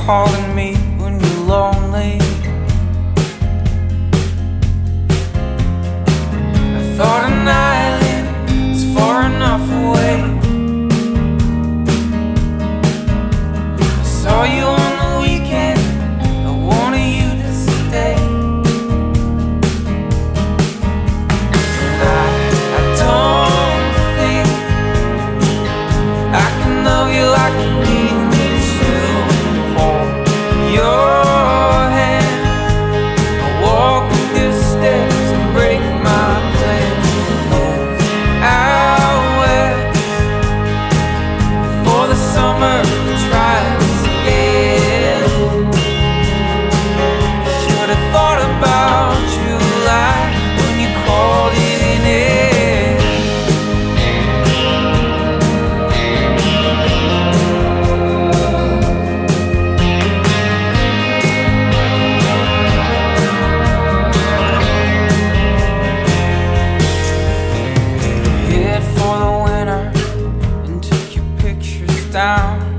calling me when you're lonely. I thought an island was far enough away. I saw you on the weekend, I wanted you to stay. I don't think I can love you like you need me to. Hold your hand, I walk with your steps and break my plans. Move out west before the summer tries again. Should have thought about July when you called it in it. Hid for the winter and took your pictures down.